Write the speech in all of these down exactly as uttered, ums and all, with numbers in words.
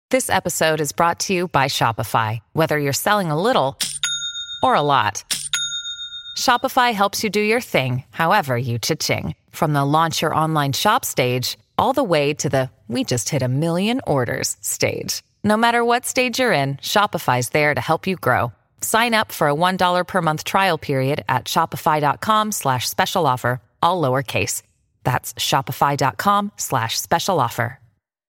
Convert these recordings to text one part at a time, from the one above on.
This episode is brought to you by Shopify. Whether you're selling a little or a lot, Shopify helps you do your thing, however you cha-ching. From the launch your online shop stage, all the way to the we just hit a million orders stage. No matter what stage you're in, Shopify's there to help you grow. Sign up for a one dollar per month trial period at shopify.com slash special offer, all lowercase. That's shopify.com slash special offer.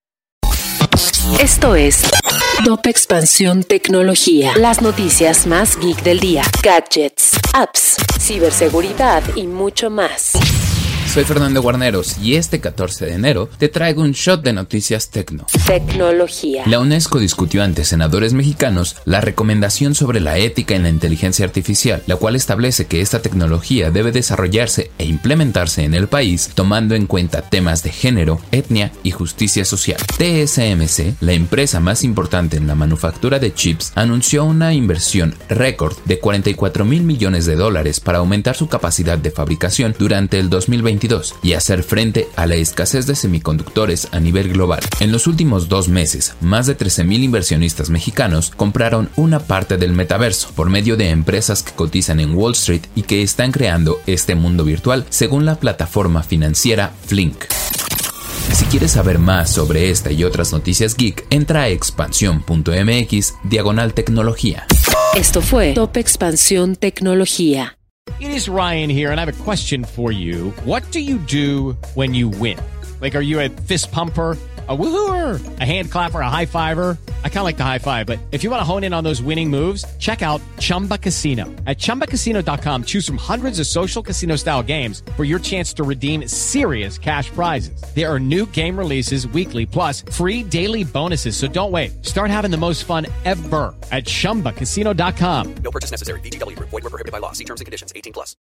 Esto es Top Expansión Tecnología. Las noticias más geek del día. Gadgets, apps, ciberseguridad y mucho más. Soy Fernando Guarneros y este catorce de enero te traigo un shot de noticias tecno. Tecnología. La UNESCO discutió ante senadores mexicanos la recomendación sobre la ética en la inteligencia artificial, la cual establece que esta tecnología debe desarrollarse e implementarse en el país tomando en cuenta temas de género, etnia y justicia social. T S M C, la empresa más importante en la manufactura de chips, anunció una inversión récord de cuarenta y cuatro mil millones de dólares para aumentar su capacidad de fabricación durante el dos mil veintidós y hacer frente a la escasez de semiconductores a nivel global. En los últimos dos meses, más de trece mil inversionistas mexicanos compraron una parte del metaverso por medio de empresas que cotizan en Wall Street y que están creando este mundo virtual, según la plataforma financiera Flink. Si quieres saber más sobre esta y otras noticias geek, entra a expansión.mx diagonal tecnología. Esto fue Top Expansión Tecnología. It is Ryan here, and I have a question for you. What do you do when you win? Like, are you a fist pumper, a woohooer, a hand clapper, a high fiver? I kind of like the high five, but if you want to hone in on those winning moves, check out Chumba Casino. At chumba casino dot com, choose from hundreds of social casino-style games for your chance to redeem serious cash prizes. There are new game releases weekly, plus free daily bonuses, so don't wait. Start having the most fun ever at chumba casino dot com. No purchase necessary. V G W. Void where prohibited by law. See terms and conditions. eighteen plus.